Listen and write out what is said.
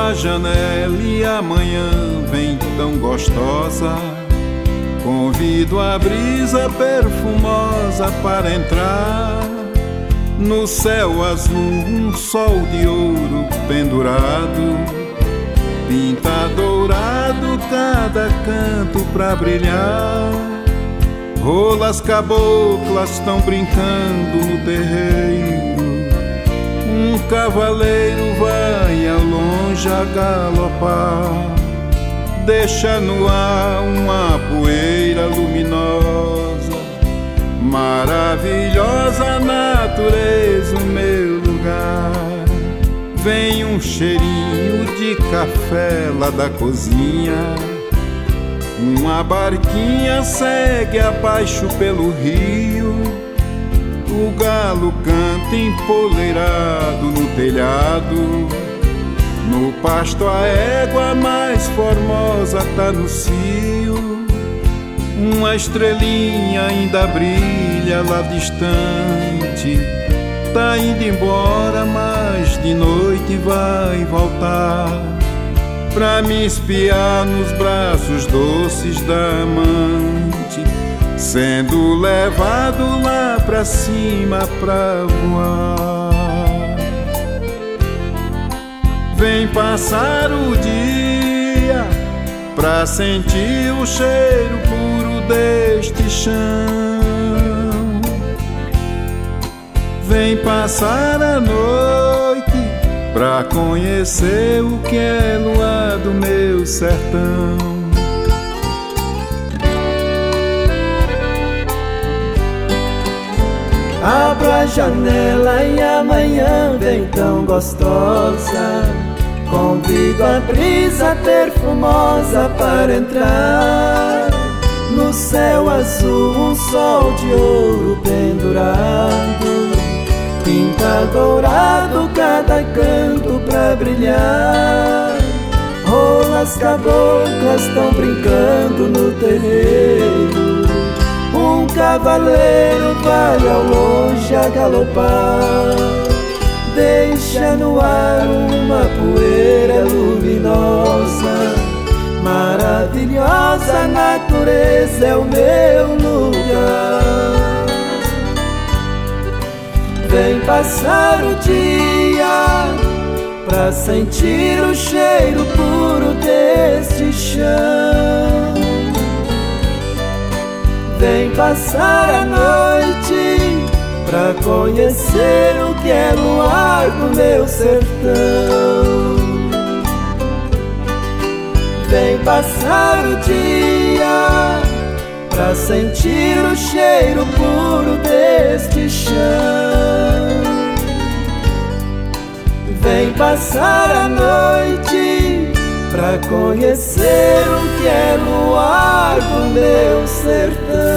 Abra a janela e amanhã vem tão gostosa. Convido a brisa perfumosa para entrar. No céu azul um sol de ouro pendurado, pinta dourado cada canto pra brilhar. Rolas caboclas estão brincando no terreiro. Um cavaleiro vai ao longe a galopar. Deixa no ar uma poeira luminosa. Maravilhosa natureza, o meu lugar. Vem um cheirinho de café lá da cozinha. Uma barquinha segue abaixo pelo rio. O galo canta empoleirado no telhado. No pasto a égua mais formosa tá no cio. Uma estrelinha ainda brilha lá distante. Tá indo embora, mas de noite vai voltar pra me espiar nos braços doces da amante, sendo levado lá pra cima pra voar. Vem passar o dia pra sentir o cheiro puro deste chão. Vem passar a noite pra conhecer o que é luar do meu sertão. Abro a janela e amanhã vem tão gostosa. Convido a brisa perfumosa para entrar. No céu azul um sol de ouro pendurado, pinta dourado cada canto pra brilhar. Rolas caboclas estão brincando no terreiro. Um cavaleiro vai ao longe a galopar. Deixa no ar uma poeira luminosa. Maravilhosa natureza é o meu lugar. Vem passar o dia pra sentir o cheiro puro deste chão. Vem passar a noite pra conhecer o que é luar do meu sertão. Vem passar o dia pra sentir o cheiro puro deste chão. Vem passar a noite pra conhecer o que é luar do meu sertão.